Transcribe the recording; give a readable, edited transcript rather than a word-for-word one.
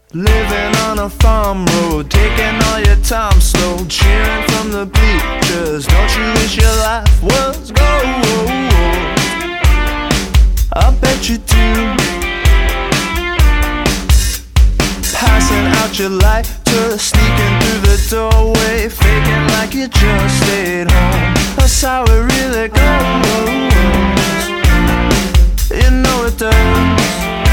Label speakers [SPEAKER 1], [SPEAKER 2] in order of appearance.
[SPEAKER 1] Living on a farm road, taking all your time slow, cheering from the bleachers. Don't you wish your life was gold? I bet you do. Passing out your lighter, sneaking through the doorway, faking like you just stayed home. That's how it really goes. You know it does.